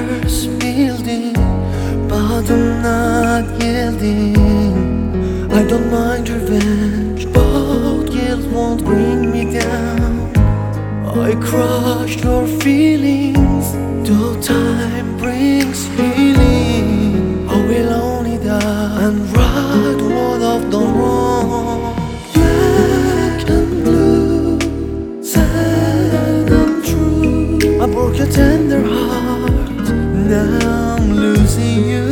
tears building, but I'm not yielding. I don't mind revenge, but guilt won't bring me down. I crushed your feelings, though time brings healing. I will only die and right what I've done wrong. Black and blue, sad and true. I broke a tender heart, now I'm losing you.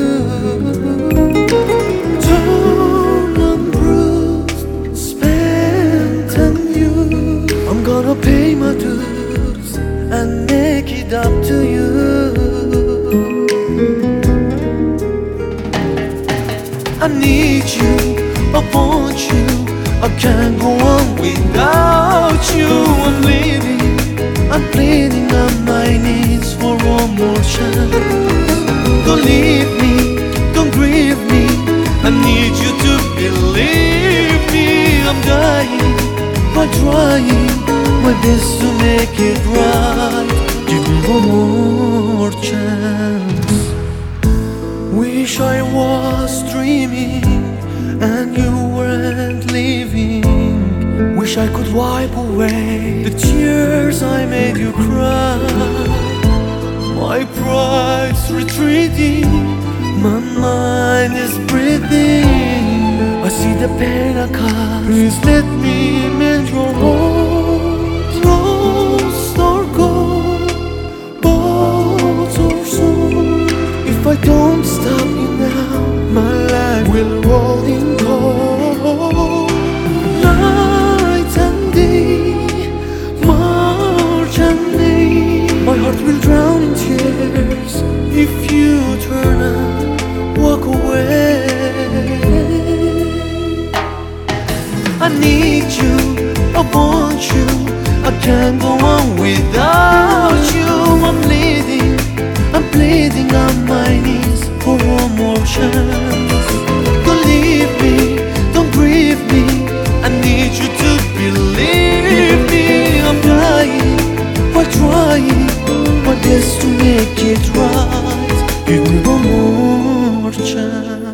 Torn and bruised, spent and used. I'm gonna pay my dues and make it up to you. I need you, I want you, I can't go on without you. I'm bleeding on my knees for one more chance. Don't leave me, don't grieve me, I need you to believe me. I'm dying, by trying my best to make it right. Give me one more chance. Wish I was dreaming and you weren't leaving. Wish I could wipe away the tears I made you cry. My pride's retreating, my mind is breathing. I see the pain I caused. Please let me mend your heart. Lost or gone, both or soul. If I don't stop you now, my life will roll in cold. Night and day, March and May. My heart will drown in tears if you turn and walk away. I need you, I want you, I can't go on without you. I'm bleeding on my knees for one more chance. Don't leave me, don't grieve me, I need you to believe me. I'm dying, by trying my best to make it right. Give me one more chance.